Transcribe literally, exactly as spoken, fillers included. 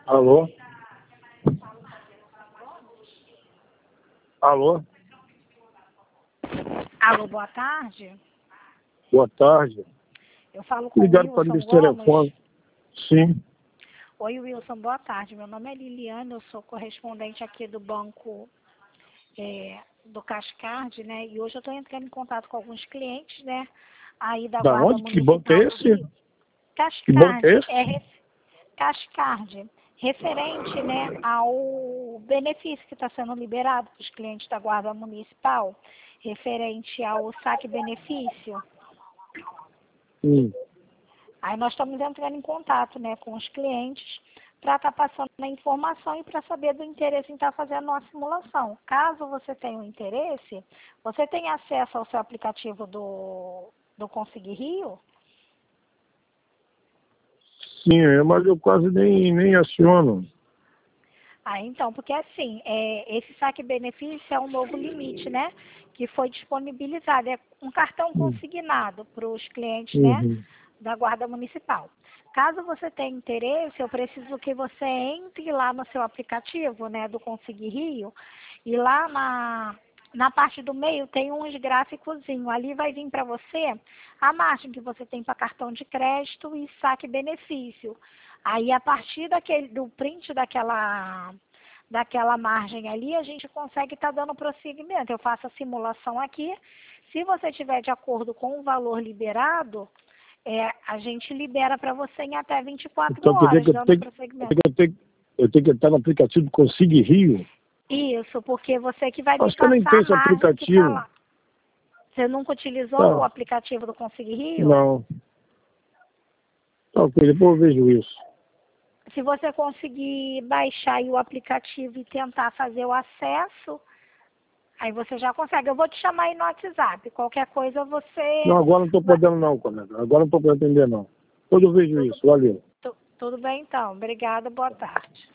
Alô? Alô? Alô, boa tarde. Boa tarde. Eu falo com o Ligaram para Wilson esse telefone. Gomes. Sim. Oi, Wilson, boa tarde. Meu nome é Liliane, eu sou correspondente aqui do banco é, do Cascard, né? E hoje eu estou entrando em contato com alguns clientes, né? Aí da Da Guarda onde? Que Municipal banco é do esse? Rio. Que banco é Cascard, é esse? re- Cascard, referente, né, ao benefício que está sendo liberado para os clientes da Guarda Municipal, referente ao saque benefício. Hum. Aí nós estamos entrando em contato, né, com os clientes para estar passando a informação e para saber do interesse em estar fazendo uma simulação. Caso você tenha um interesse, você tem acesso ao seu aplicativo do, do Conseguir Rio? Sim, é, mas eu quase nem, nem aciono. Ah, então, porque assim, é, esse saque benefício é um novo limite, né, que foi disponibilizado. É um cartão Hum. consignado para os clientes, né, Uhum. da Guarda Municipal. Caso você tenha interesse, eu preciso que você entre lá no seu aplicativo, né, do Conseguir Rio, e lá na, na parte do meio tem uns gráficozinhos. Ali vai vir para você a margem que você tem para cartão de crédito e saque benefício. Aí, a partir daquele, do print daquela, daquela margem ali, a gente consegue estar dando prosseguimento. Eu faço a simulação aqui. Se você tiver de acordo com o valor liberado, é, a gente libera para você em até vinte e quatro Então quer dizer horas, que eu dando tenho, quer prosseguimento. dizer que eu tenho, eu tenho que estar no aplicativo do Consigue Rio? Isso, porque você que vai me Acho que eu nem passar tenho a esse margem que está aplicativo. lá. Você nunca utilizou o Tá. aplicativo do Conseguir Rio? Não. Tá, ok, depois eu vejo isso. Se você conseguir baixar aí o aplicativo e tentar fazer o acesso, aí você já consegue. Eu vou te chamar aí no WhatsApp. Qualquer coisa Não, você... agora não estou vai- podendo não, colega. Agora não estou podendo atender não. Depois eu vejo Tudo, isso. Valeu. tu- tudo bem então. Obrigada, boa tarde.